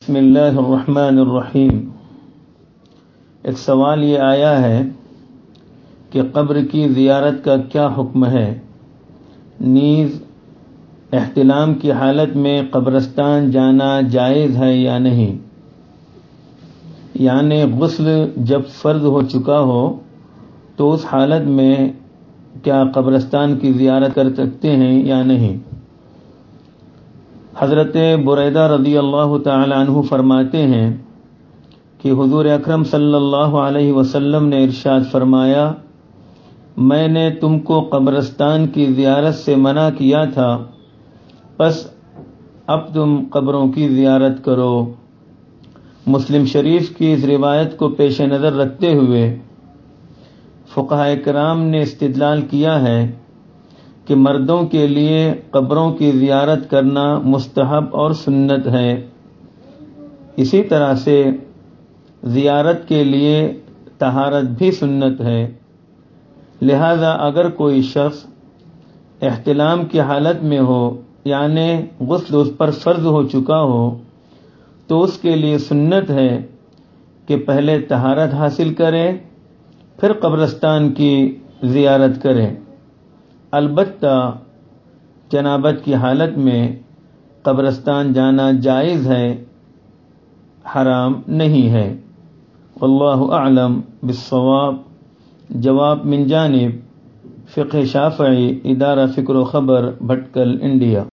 بسم اللہ الرحمن الرحیم۔ ایک سوال یہ آیا ہے کہ قبر کی زیارت کا کیا حکم ہے؟ نیز احتلام کی حالت میں قبرستان جانا جائز ہے یا نہیں؟ یعنی غسل جب فرض ہو چکا ہو تو اس حالت میں کیا قبرستان کی زیارت کر سکتے ہیں یا نہیں؟ حضرت بریدہ رضی اللہ تعالی عنہ فرماتے ہیں کہ حضور اکرم صلی اللہ علیہ وسلم نے ارشاد فرمایا، میں نے تم کو قبرستان کی زیارت سے منع کیا تھا، پس اب تم قبروں کی زیارت کرو۔ مسلم شریف کی اس روایت کو پیش نظر رکھتے ہوئے فقہاء کرام نے استدلال کیا ہے کہ مردوں کے لیے قبروں کی زیارت کرنا مستحب اور سنت ہے، اسی طرح سے زیارت کے لیے طہارت بھی سنت ہے۔ لہذا اگر کوئی شخص احتلام کی حالت میں ہو یعنی غسل اس پر فرض ہو چکا ہو تو اس کے لیے سنت ہے کہ پہلے طہارت حاصل کرے پھر قبرستان کی زیارت کرے۔ البتہ جنابت کی حالت میں قبرستان جانا جائز ہے، حرام نہیں ہے۔ واللہ اعلم بالصواب۔ جواب من جانب فقہ شافعی، ادارہ فکر و خبر، بھٹکل، انڈیا۔